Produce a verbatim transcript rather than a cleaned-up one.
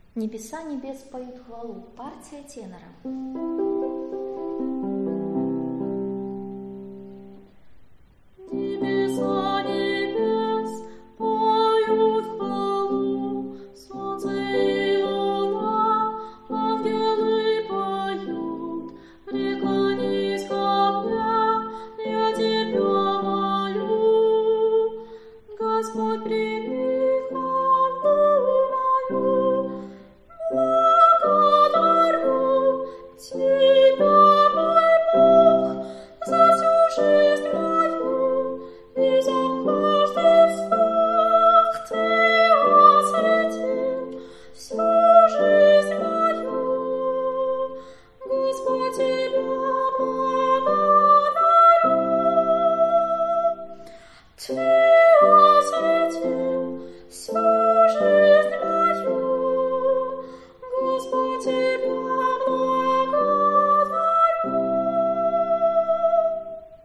Небеса небес поют хвалу. Партия тенора. Небеса небес поют хвалу, солнце и луна, ангелы поют, река низко пя, я тебя молю. Господь, прими хвалу мою, благодарю тебя, мой Бог, за всю жизнь мою и за каждый вздох ты осветил. Все